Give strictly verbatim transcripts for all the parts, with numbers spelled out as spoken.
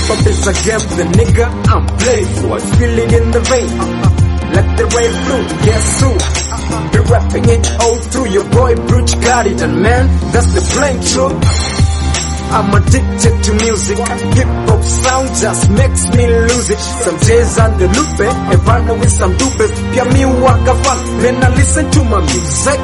hip-hop is a game, the nigga I'm playing for. Feeling in the vein, let the rain through, guess who? Be rapping it all through, your boy Bruce got it, and man, that's the plain truth. I'm addicted to music, hip-hop sound just makes me lose it. Some J's and the Lupe, Evana with some dupes, pia mi waka fan, then I listen to my music.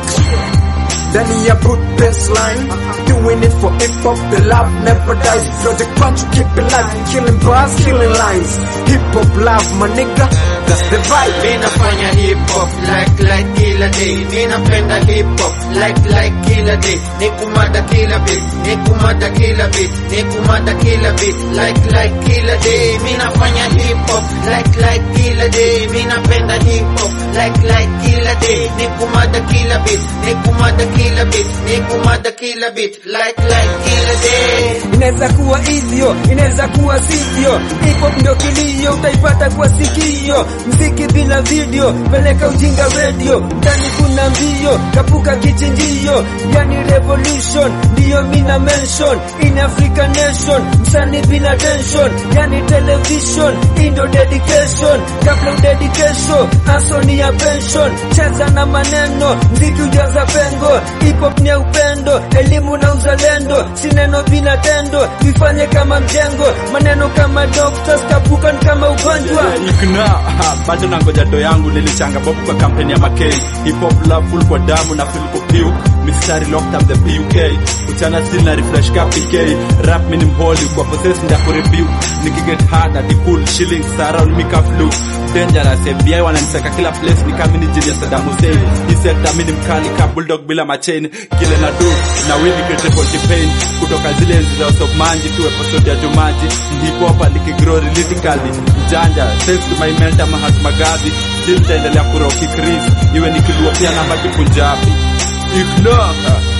Then he a put bassline, doing it for hip-hop, the love never dies. Project Punch, keep it live, killing bars, killing lines. Hip-hop love, my nigga, that's the vibe. Mina fanya hip-hop, like, like kila day. Mina penda hip-hop, like, like kila day. Nikumada kila beat, nikumada kila beat, nikumada kila beat, like, like kila day. Mina fanya hip-hop, like, like kila day. Mina penda hip-hop, like, like kila day. Nikumada kila beat, nikumada kila kila beat, nikumada kila beat, like like kila day. Inaweza kuwa hivyo, inaweza kuwa sivyo. Hip hop ndio kilio, utaipata kwa sikio. Mziki bila video, peleka ujinga radio. Ndani kuna mbio, kapuka kichinjio. Yani revolution, ndiyo mina mention. In Africa nation, msanii bila tension. Yani television, indo dedication. Kabla dedication, aso ni ya pension. Cheza na maneno, mziki ujaza pengo. Hip hop ni upendo, elimu na uzalendo. Sineno bila tendo, vifanye kama mjengo. Maneno kama doctors, kapuka kama ugonjwa. Ikna, bado nangoja do yangu nilichanga bobu kwa kampeni ya Makei. Hip hop love full kwa damu na full kwa piu. Mistari locked up the P U K. Uchana still na refresh ka P K. Rap minim holy kwa possess nda ku review. Niki get hard at the cool shilling around me ka flu. Dangerous F B I wananisaka kila place ni kama ni jini Saddam Hussein. He said that minim kali ka bulldog bila machain. Kile na do na winning triple campaign. Kutoka zile enzi za Stop Manji tu episode ya Jumanji. Hip hop nikigrow realistically. Janja thanks to my mentor Mahatma Gandhi. Still taendelea kuroki Chris. Iwe nikilua pia na maji Punjabi. Ignore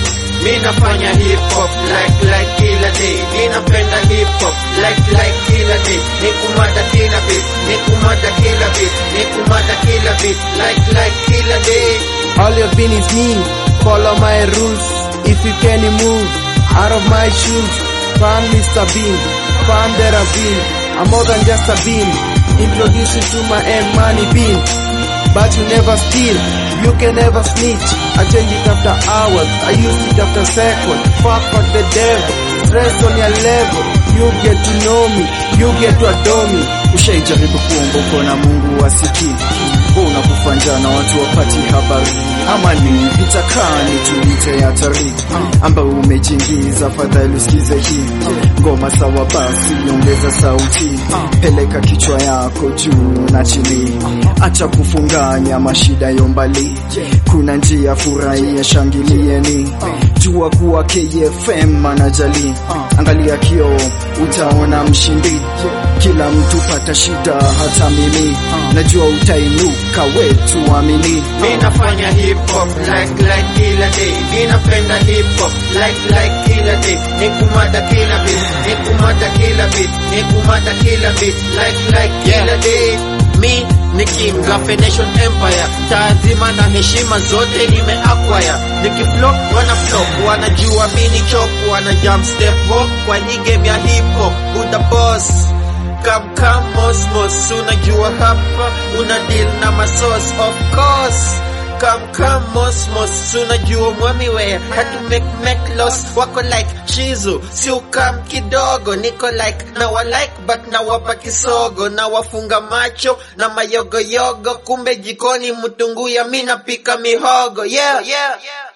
Mina fanya hip-hop, like, like kila day. Mina penda hip-hop, like, like kila day. Nikumada kila beat, nikumada kila beat, nikumada kila beat, like, like kila day. All you've been is me, follow my rules. If you can move, out of my shoes. Fan Mister Bean, fan there have been. I'm more than just a bean. Introduce you to my M money bean. But you never steal, you can never snitch. I change it after hours, I use it after seconds. Fuck what the devil, stress on your level. You get to know me, you get to adore me. Ushaijaribu kuongoka na Mungu wasikii. Mbona kufanja na watu wapati habari? Ama ni vitakani tuite hatari ambao umejingiza, fadhali usikize hii ngoma sawa, basi ongeza sauti, peleka kichwa yako juu na chini, acha kufunganya mashida yombali. Kuna njia, furahia, shangilieni, jua kuwa K F M anajali. Angalia kio utaona mshindi, kila mtu pata shida, hata mimi najua utainuka, wetu amini. Mina fanya hip-hop, like, like kila day. Mina penda hip-hop, like, like kila day. Nikumada kila beat, nikumada kila beat, nikumada kila beat, like, like kila day. Mi ni King Gafe Nation Empire, taazima na heshima zote nimeacquire. Nikiflow wana flow, wanajua mini chop, wana jump step walk kwa hii game ya hip-hop. Who the boss? Come come Mosmos, unajua hapa una deal na masos, of course. Come come Mosmos, unajua mwami wea hatu make make loss. Wako like Shizu, si ukam kidogo. Niko like na wa like but na wapa kisogo. Na wafunga macho na mayogo yogo, kumbe jikoni mutungu ya mina pika mihogo. Yeah yeah yeah.